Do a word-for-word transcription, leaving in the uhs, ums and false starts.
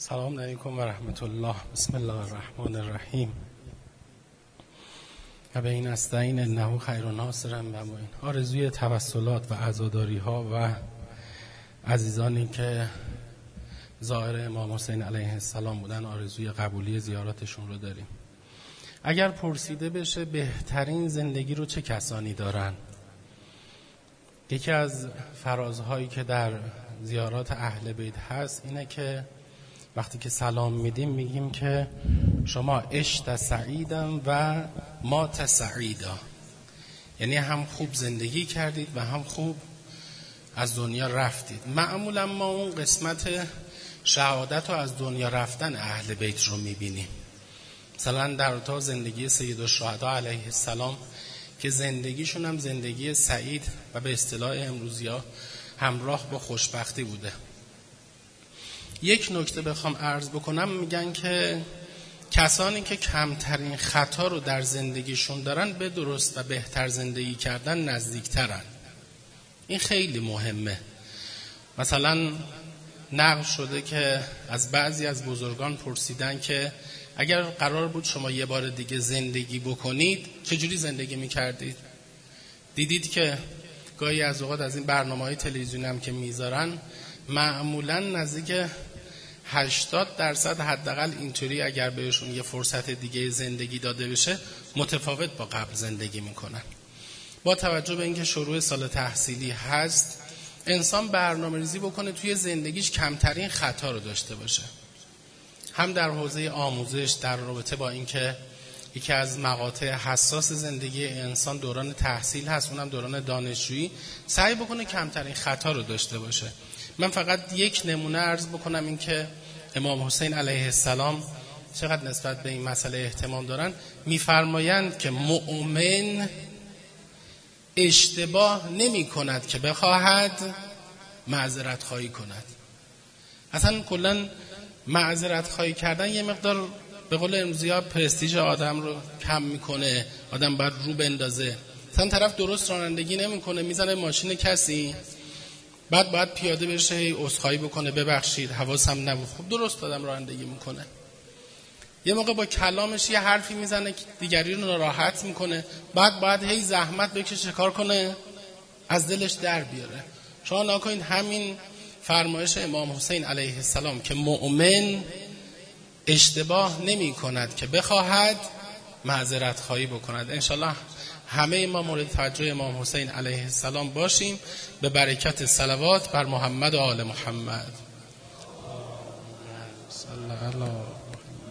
سلام علیکم و رحمت الله. بسم الله الرحمن الرحیم. و به این استعین انه خیر ناصر و معین. آرزوی توسلات و عزاداری ها و عزیزانی که زائر امام حسین علیه السلام بودن آرزوی قبولی زیارتشون رو داریم. اگر پرسیده بشه بهترین زندگی رو چه کسانی دارن، یکی از فرازهایی که در زیارات اهل بیت هست اینه که وقتی که سلام میدیم میگیم که شما عشت سعیدم و مات سعیدا، یعنی هم خوب زندگی کردید و هم خوب از دنیا رفتید. معمولا ما اون قسمت شهادت و از دنیا رفتن اهل بیت رو میبینیم. مثلا در تا زندگی سید الشهدا علیه السلام که زندگیشون هم زندگی سعید و به اصطلاح امروزیا همراه با خوشبختی بوده. یک نکته بخوام عرض بکنم، میگن که کسانی که کمترین خطا رو در زندگیشون دارن به درست و بهتر زندگی کردن نزدیکترن. این خیلی مهمه. مثلا نقل شده که از بعضی از بزرگان پرسیدن که اگر قرار بود شما یه بار دیگه زندگی بکنید چجوری زندگی میکردید؟ دیدید که گاهی از اوقات از این برنامه‌های تلویزیونی هم که میذارن معمولاً نزدیک هشتاد درصد حداقل اینطوری اگر بهشون یه فرصت دیگه زندگی داده بشه متفاوت با قبل زندگی میکنن. با توجه به اینکه شروع سال تحصیلی هست، انسان برنامه‌ریزی بکنه توی زندگیش کمترین خطا رو داشته باشه، هم در حوزه آموزش، در رابطه با اینکه یکی از مقاطع حساس زندگی انسان دوران تحصیل هست، اونم دوران دانشجویی، سعی بکنه کمترین خطا رو داشته باشه. من فقط یک نمونه عرض بکنم، این که امام حسین علیه السلام چقدر نسبت به این مسئله اهتمام دارن. میفرمایند که مؤمن اشتباه نمی کند که بخواهد معذرت خواهی کند. اصلا کلا معذرت خواهی کردن یه مقدار به قول امروزی‌ها پرستیژ آدم رو کم میکنه. آدم باید رو بندازه. مثلا طرف درست رانندگی نمیکنه، میزنه ماشین کسی، بعد باید پیاده بشه هی عذرخواهی بکنه ببخشید حواسم نبود. خب درست آدم رانندگی میکنه. یه موقع با کلامش یه حرفی میزنه که دیگری رو ناراحت میکنه، بعد باید هی زحمت بکشه کار کنه از دلش در بیاره. شما نکنید همین فرمایش امام حسین علیه السلام که مؤمن اشتباه نمی کند که بخواهد معذرت خواهی بکند. انشالله همه ما مورد توجه امام حسین علیه السلام باشیم به برکت صلوات بر محمد و آل محمد. صلی الله علیه